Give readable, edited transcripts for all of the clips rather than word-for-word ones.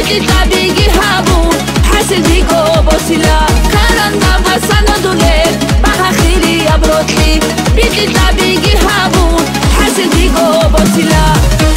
بیتی طبیگی هبون حاصل دیگو باسیلا کرندم و سندوله بها خیلی ابروتلی بیتی طبیگی هبون حاصل دیگو باسیلا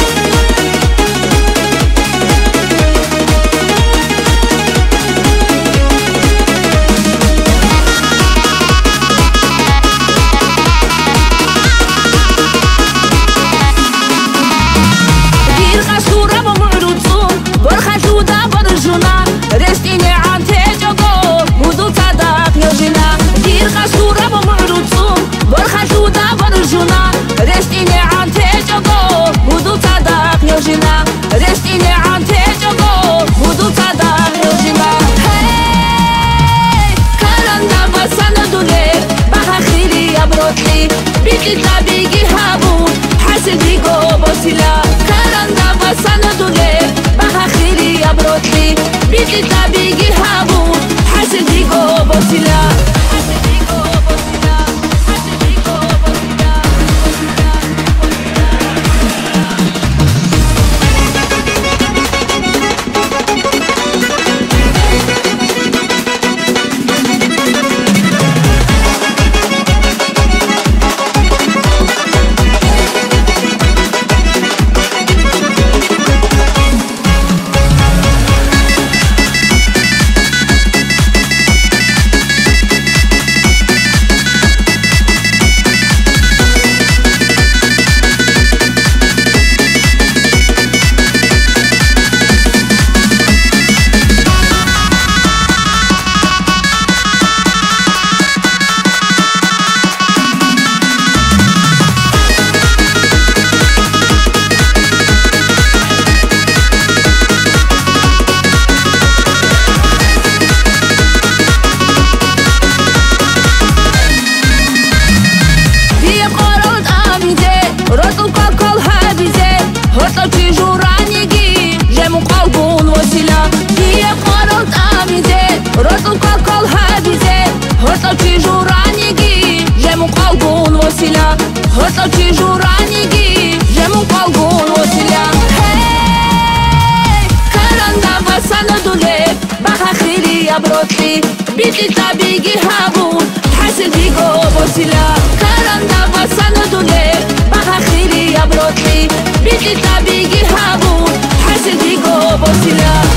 بیتی طبیگی هبون حاصل دیگو باسیلا کرندم و سندوله بها خیلی ابروتلی بیتی طبیگی هبون حاصل دیگو باسیلا Hortoči žuranigi, žemu palgun vosila Hey, karanda va sanadule, baha khiri abrotli Biti tabigi habun, hasil digo vosila Karanda va sanadule, baha khiri abrotli Biti tabigi habun, hasil digo vosila